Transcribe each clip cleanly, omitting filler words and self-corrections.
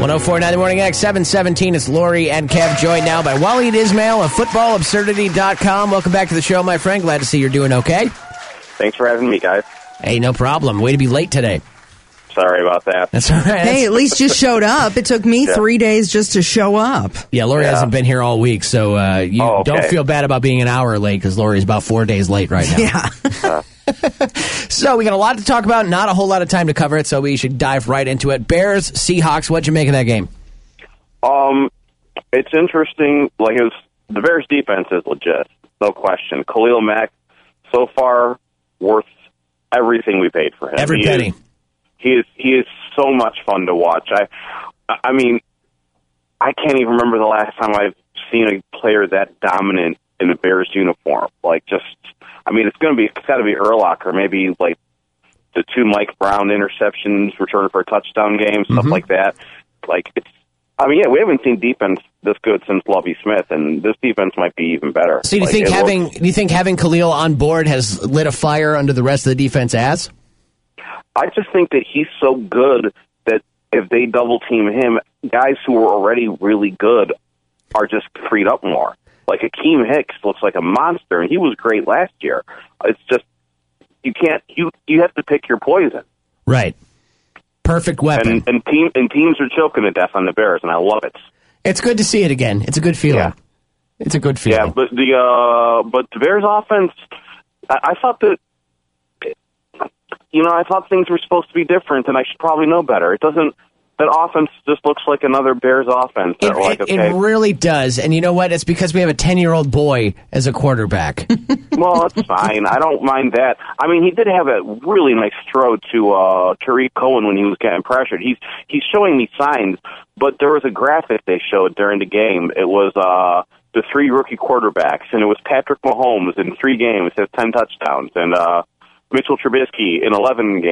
104.9 The Morning X, 717. It's Lori and Kev, joined now by Waleed Ismail of FootballAbsurdity.com. Welcome back to the show, my friend. Glad to see you're doing okay. Thanks for having me, guys. Hey, no problem. Way to be late today. Sorry about that. That's all right. Hey, at least you showed up. It took me 3 days just to show up. Yeah, Lori hasn't been here all week, so don't feel bad about being an hour late because Lori's about 4 days late right now. Yeah. So we got a lot to talk about, not a whole lot of time to cover it, so we should dive right into it. Bears, Seahawks, what'd you make of that game? It's interesting. The Bears' defense is legit, no question. Khalil Mack, so far, worth everything we paid for him. Every penny. He is so much fun to watch. I mean, I can't even remember the last time I've seen a player that dominant in a Bears uniform. It's got to be Urlacher, maybe like the 2 Mike Brown interceptions, return for a touchdown game, stuff like that. We haven't seen defense this good since Lovie Smith, and this defense might be even better. So do you think having Khalil on board has lit a fire under the rest of the defense ass? I just think that he's so good that if they double team him, guys who are already really good are just freed up more. Like Akeem Hicks looks like a monster, and he was great last year. It's just you have to pick your poison. Right. Perfect weapon. And teams are choking to death on the Bears, and I love it. It's good to see it again. It's a good feeling. Yeah. It's a good feeling. Yeah, but the Bears offense, I thought that. I thought things were supposed to be different, and I should probably know better. That offense just looks like another Bears offense. It really does. And you know what? It's because we have a 10-year-old boy as a quarterback. Well, that's fine. I don't mind that. I mean, he did have a really nice throw to Tariq Cohen when he was getting pressured. He's showing me signs, but there was a graphic they showed during the game. It was the 3 rookie quarterbacks, and it was Patrick Mahomes in 3 games has 10 touchdowns, and Mitchell Trubisky in 10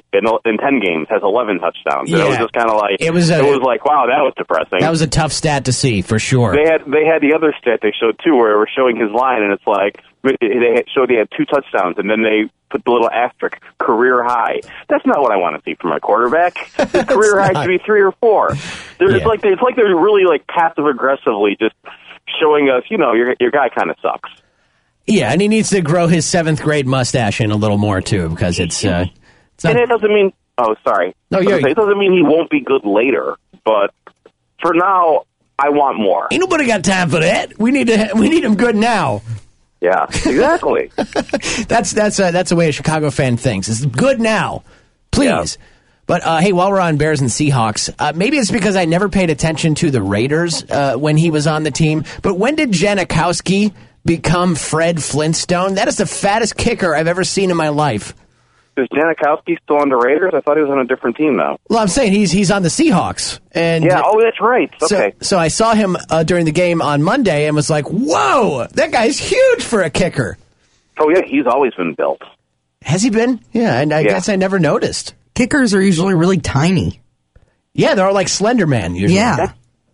games has 11 touchdowns. Yeah. It was just kind of like it was like, wow, that was depressing. That was a tough stat to see for sure. They had the other stat they showed too, where it was showing his line, and it's like they showed he had 2 touchdowns, and then they put the little asterisk career high. That's not what I want to see from my quarterback. His career high should be 3 or 4. It's like they're really like passive aggressively just showing us, your guy kind of sucks. Yeah, and he needs to grow his 7th grade mustache in a little more, too, because it's not... And it doesn't mean... Oh, sorry. No, it doesn't mean he won't be good later, but for now, I want more. Ain't nobody got time for that. We need him good now. Yeah, exactly. That's the way a Chicago fan thinks. It's good now. Please. Yeah. But, hey, while we're on Bears and Seahawks, maybe it's because I never paid attention to the Raiders when he was on the team, but when did Janikowski become Fred Flintstone? That is the fattest kicker I've ever seen in my life. Is Janikowski still on the Raiders? I thought he was on a different team now. Well, I'm saying he's on the Seahawks. And yeah, that's right. Okay. So I saw him during the game on Monday and was like, whoa, that guy's huge for a kicker. Oh, yeah, he's always been built. Has he been? Yeah, and I guess I never noticed. Kickers are usually really tiny. Yeah, they're all like Slender Man usually. Yeah.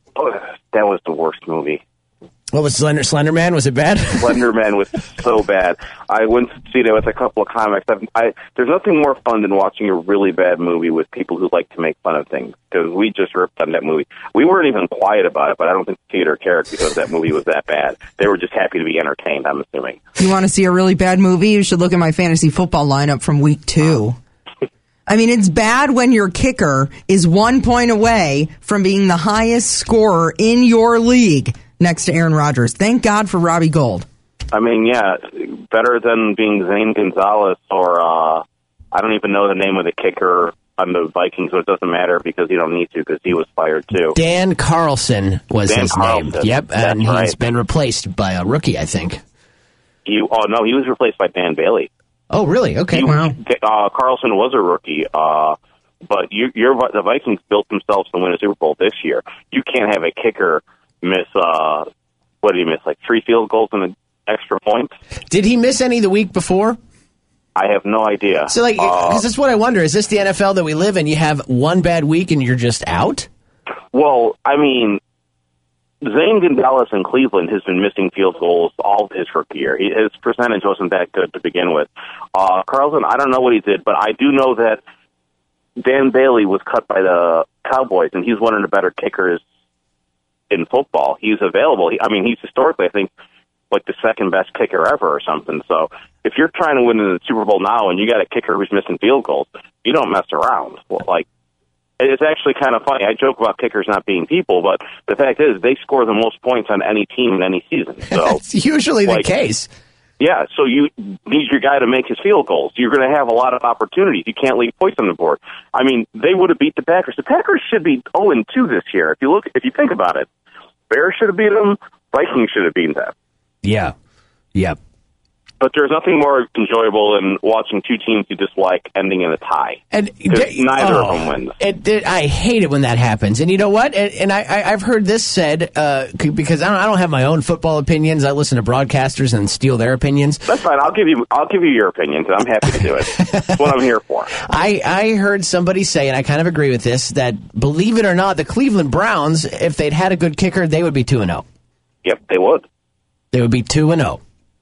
That was the worst movie. What was Slender Man? Was it bad? Slender Man was so bad. I went to see it with a couple of comics. There's nothing more fun than watching a really bad movie with people who like to make fun of things, because we just ripped on that movie. We weren't even quiet about it, but I don't think the theater cared because that movie was that bad. They were just happy to be entertained, I'm assuming. You want to see a really bad movie? You should look at my fantasy football lineup from week 2. I mean, it's bad when your kicker is 1 point away from being the highest scorer in your league next to Aaron Rodgers. Thank God for Robbie Gould. I mean, yeah, better than being Zane Gonzalez or I don't even know the name of the kicker on the Vikings, so it doesn't matter because you don't need to because he was fired too. Dan Carlson was his name. Yep, and he's been replaced by a rookie, I think. He was replaced by Dan Bailey. Oh, really? Okay. Wow. Carlson was a rookie, but the Vikings built themselves to win a Super Bowl this year. You can't have a kicker miss, what did he miss, like 3 field goals and an extra point? Did he miss any the week before? I have no idea. So, because that's what I wonder. Is this the NFL that we live in? You have one bad week and you're just out? Well, I mean, Zane Gonzalez in Cleveland has been missing field goals all of his rookie year. His percentage wasn't that good to begin with. Carlson, I don't know what he did, but I do know that Dan Bailey was cut by the Cowboys, and he's one of the better kickers in football. He's available. He's historically, I think, like the second best kicker ever or something. So if you're trying to win in the Super Bowl now and you got a kicker who's missing field goals, you don't mess around. It's actually kind of funny. I joke about kickers not being people, but the fact is they score the most points on any team in any season. So that's usually the case. Yeah, so you need your guy to make his field goals. You're going to have a lot of opportunities. You can't leave points on the board. They would have beat the Packers. The Packers should be 0-2 this year. If you think about it, Bears should have beat them. Vikings should have beaten them. Yeah. But there's nothing more enjoyable than watching two teams you dislike ending in a tie. And neither of them wins. I hate it when that happens. And you know what? And I've heard this said, because I don't have my own football opinions. I listen to broadcasters and steal their opinions. That's fine. I'll give you your opinion, because I'm happy to do it. That's what I'm here for. I heard somebody say, and I kind of agree with this, that believe it or not, the Cleveland Browns, if they'd had a good kicker, they would be 2-0. Yep, they would. They would be 2-0.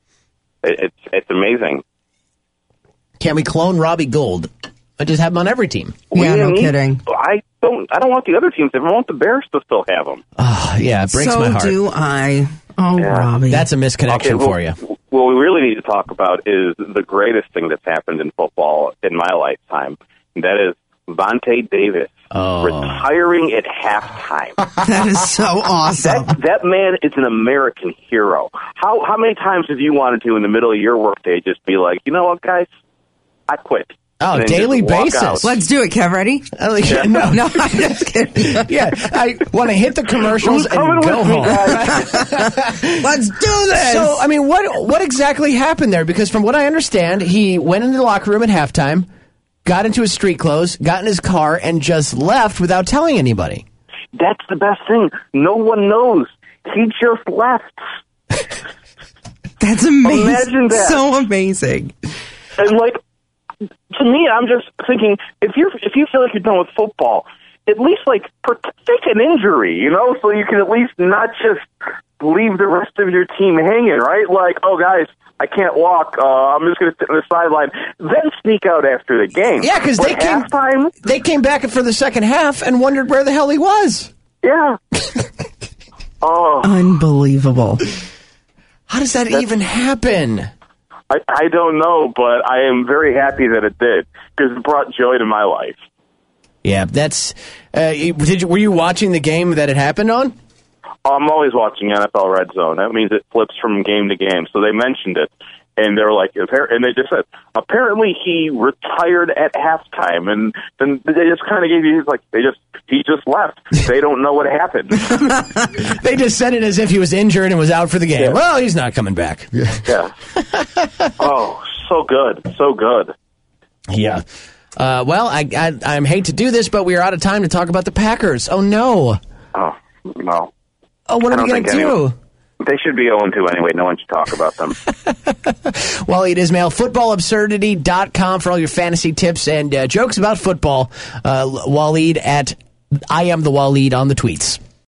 It's amazing. Can't we clone Robbie Gould? I just have him on every team. Yeah, no kidding. I don't want the other teams. I want the Bears to still have them. Oh, yeah, it breaks my heart. So do I. Oh, yeah. Robbie. That's a misconnection for you. What we really need to talk about is the greatest thing that's happened in football in my lifetime. And that is Vontae Davis retiring at halftime. That is so awesome. That man is an American hero. How many times have you wanted to, in the middle of your workday, just be like, you know what, guys, I quit. Oh, daily basis. Let's do it, Kev. Ready? Yeah. No, I'm just kidding. Yeah, I want to hit the commercials and go home. Let's do this. So, what exactly happened there? Because from what I understand, he went into the locker room at halftime, got into his street clothes, got in his car, and just left without telling anybody. That's the best thing. No one knows. He just left. That's amazing. Imagine that. So amazing. And to me, I'm just thinking, if you feel like you're done with football, at least fake an injury, so you can at least not just leave the rest of your team hanging, right? Like, oh guys, I can't walk. I'm just going to sit on the sideline. Then sneak out after the game. Yeah, because they came back for the second half and wondered where the hell he was. Yeah. Unbelievable. How does that even happen? I don't know, but I am very happy that it did, because it brought joy to my life. Yeah, that's. Were you watching the game that it happened on? I'm always watching NFL Red Zone. That means it flips from game to game. So they mentioned it, and they were like, and they just said, apparently he retired at halftime, and then they just kind of gave you he just left. They don't know what happened. They just said it as if he was injured and was out for the game. Yeah. Well, he's not coming back. Yeah. Oh, so good, so good. Yeah. Well, I hate to do this, but we are out of time to talk about the Packers. Oh no. Oh no. Oh, what are we going to do? They should be 0-2 anyway. No one should talk about them. Waleed Ismail, footballabsurdity.com for all your fantasy tips and jokes about football. Waleed at I am the Waleed on the tweets.